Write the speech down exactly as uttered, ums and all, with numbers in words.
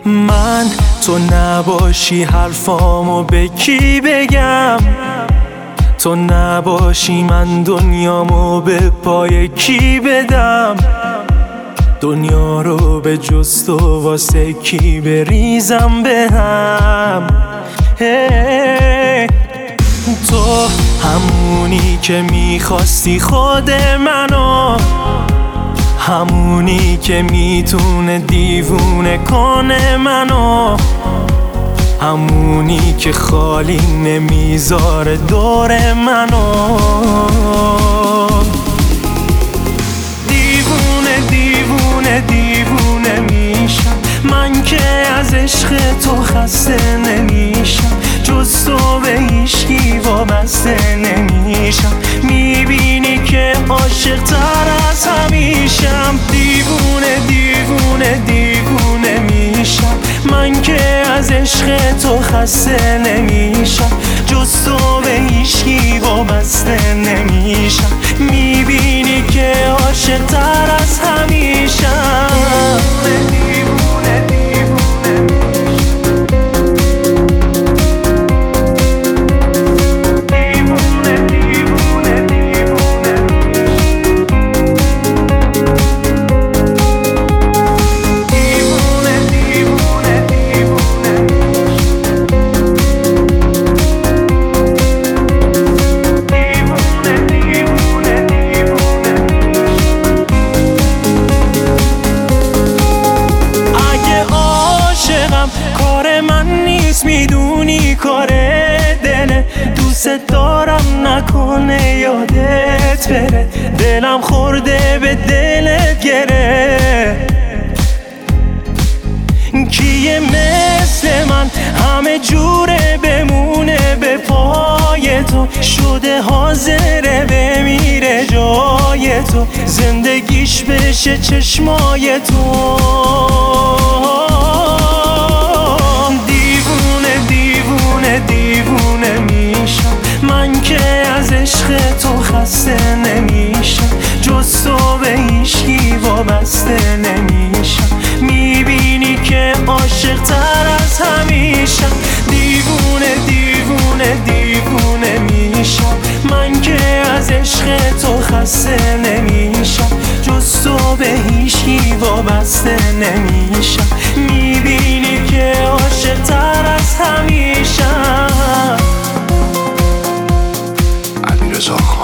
من تو نباشی حرفامو به کی بگم، تو نباشی من دنیامو به پای کی بدم، دنیا رو به جز تو واسه کی بریزم به هم. hey. تو همونی که میخواستی خود منو، همونی که میتونه دیوونه کنه منو، همونی که خالی نمیذاره دور منو. دیوونه دیوونه دیوونه میشم من که از عشق تو خسته نمیشم، جز تو به هیچکی وابسته نمیشم. میبینی که عاشق تر از همیشم. دیوونه دیوونه دیوونه میشم من که از عشق تو خسته نمیشم، جز تو به هیچکی وابسته نمیشم. میبینی که عاشق تر از همیشم. دیوونه دیوونه کار من نیست، میدونی کار دله، دوست دارم نکنه یادت بره، دلم خورده به دلت گره. کیه مثل من همه جوره بمونه به پای تو، شده حاضره بمیره جای تو، زندگیش بشه چشمای تو. دیوونه میشم من که از عشق تو خسته نمیشم، جز تو به هیچکی وابسته نمیشم. میبینی که عاشق تر از همیشم. دیوونه دیوونه دیوونه میشم من که از عشق تو خسته نمیشم، جز تو به هیچکی وابسته نمیشم. میبینی که عاشق تر از همیشم. علیرضا